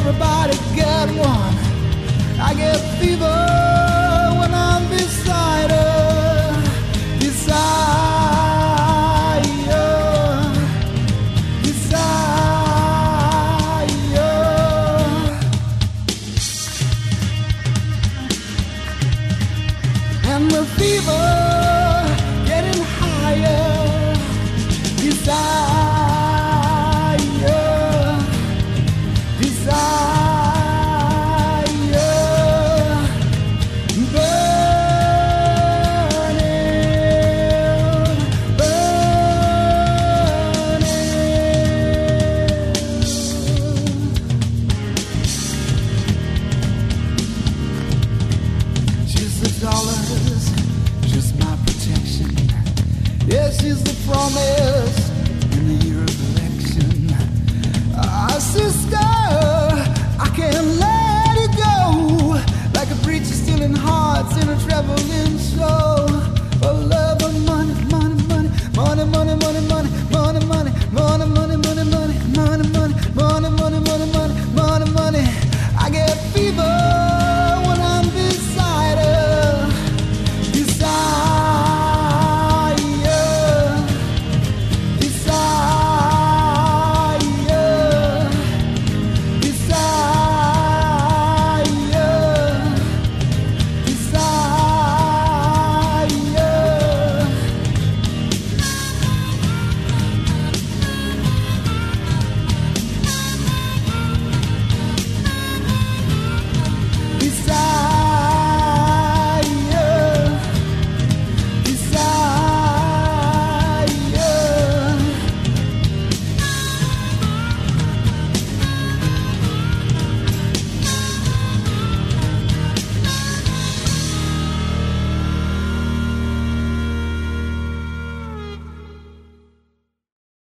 everybody get one. I get fever when I'm beside her, beside her, beside her. And the fever getting higher, beside her, beside. She's the promise in the year of election. Sister, I can't let it go. Like a preacher stealing hearts in a traveling